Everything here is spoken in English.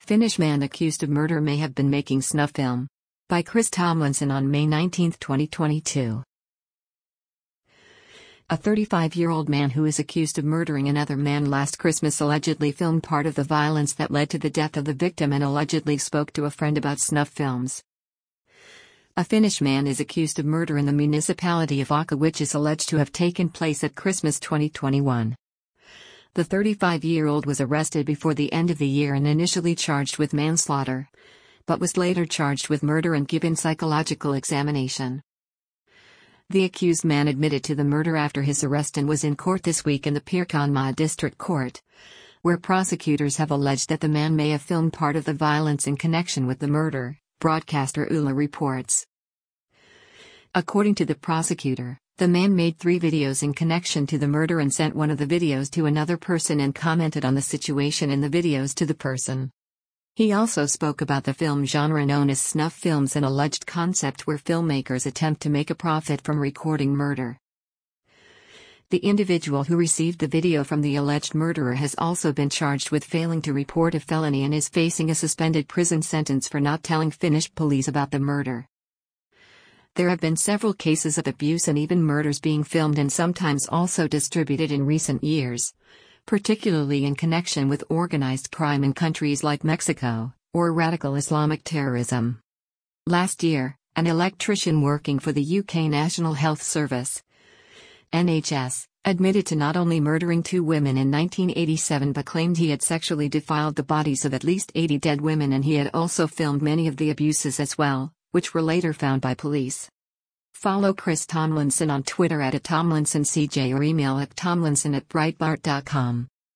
Finnish man accused of murder may have been making snuff film. By Chris Tomlinson on May 19, 2022. A 35-year-old man who is accused of murdering another man last Christmas allegedly filmed part of the violence that led to the death of the victim and allegedly spoke to a friend about snuff films. A Finnish man is accused of murder in the municipality of Akka, which is alleged to have taken place at Christmas 2021. The 35-year-old was arrested before the end of the year and initially charged with manslaughter, but was later charged with murder and given psychological examination. The accused man admitted to the murder after his arrest and was in court this week in the Pirkanmaa District Court, where prosecutors have alleged that the man may have filmed part of the violence in connection with the murder, broadcaster Yle reports. According to the prosecutor, the man made 3 videos in connection to the murder and sent one of the videos to another person and commented on the situation in the videos to the person. He also spoke about the film genre known as snuff films, an alleged concept where filmmakers attempt to make a profit from recording murder. The individual who received the video from the alleged murderer has also been charged with failing to report a felony and is facing a suspended prison sentence for not telling Finnish police about the murder. There have been several cases of abuse and even murders being filmed and sometimes also distributed in recent years, particularly in connection with organized crime in countries like Mexico, or radical Islamic terrorism. Last year, an electrician working for the UK National Health Service (NHS) admitted to not only murdering 2 women in 1987 but claimed he had sexually defiled the bodies of at least 80 dead women, and he had also filmed many of the abuses as well, which were later found by police. Follow Chris Tomlinson on Twitter @TomlinsonCJ or email at tomlinson@breitbart.com.